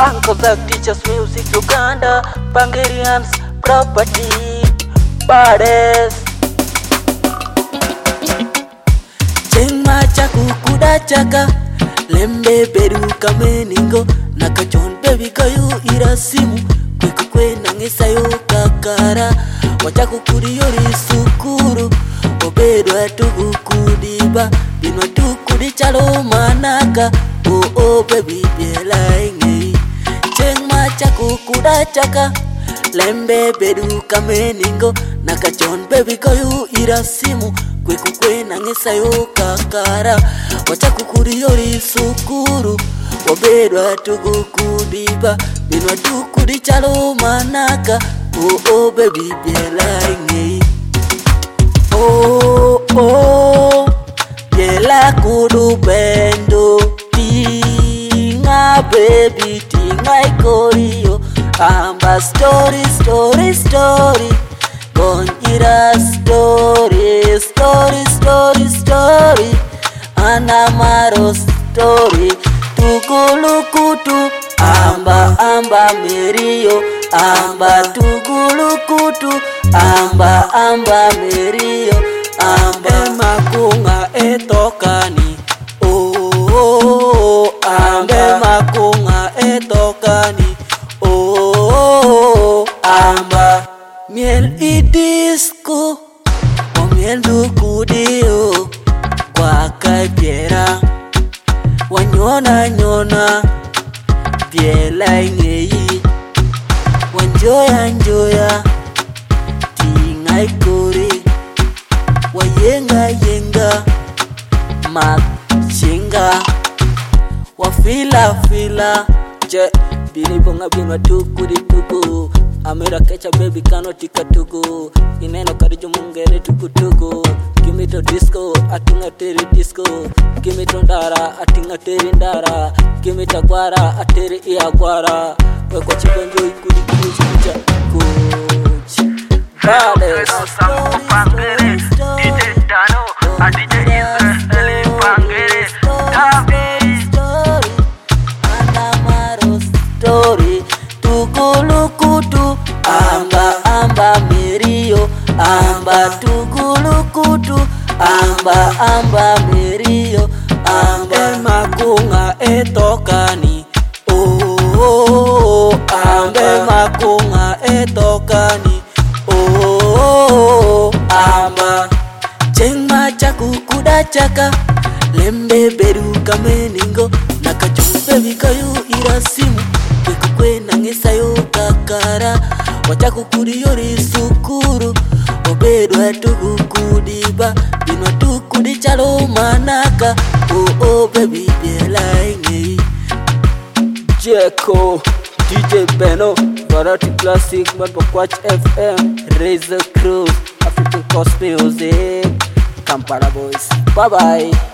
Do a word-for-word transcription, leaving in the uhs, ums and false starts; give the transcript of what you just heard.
Uncle Zack teaches music Uganda, Bangarians property, baddest. Chengma chaku kuda chaka, lembe beruka meningo, nakachon baby kayu irasimu, kweku kwe nangisa yo kakara, wachaku kuriyori sukuru, obedwa tugu kudiba, binwa tukudi chalo manaka, oh oh baby biela ingi. Chengma chaku kuda chaka, lembe beruka meningo, nakachon baby kayu irasimu, kweku kwe nangisa yo kakara, wachaku kuriyori sukuru, obedwa tugu kudiba, binwa tukudi chalo manaka, oh oh baby biela ingi. Oh oh biela kudu bendo, tinga baby tinga ikorio, amba story story story, konjira story story story story, anamaro story, tugulukutu, amba amba merio, amba tugulukutu, amba amba merio, amba makunga etokani, oh oh amba makunga etokani, oh amba miel idisco, o miel dukudio, kwa kaipera, wanyona nyona, biela ingei, wanjoya njoya, tinga ikori, wayenga yenga, machinga, wafila fila, je bini bonga binwa tukudi tuku, amira kecha baby kano tika tuku, ineno karijo mungere tuku tuku, kimito disco atinga teri disco, kimito ndara atinga teri ndara, kimita gwara ateri iya gwara, weko chikonjo ikudi kuch kucha kuch. Baddest. Story, tugulukutu, amba amba merio, amba tugulukutu, amba amba merio, amba makunga etokani, oh oh amba makunga etokani, oh amba. Chengma chaku kuda chaka, lembe beruka meningo, nakachumbe vikayu irasimu, kweku kwe nangisa yo kakara, wachaku kuriyori sukuru, obedwa tugu kudiba, binwa tukudi chalo manaka, oh oh baby biela ingi. Jeko, D J Beno, Variety Classic, Madbokwach F M, Razor Crew, African Coast Music, Kampala Boys. Bye bye.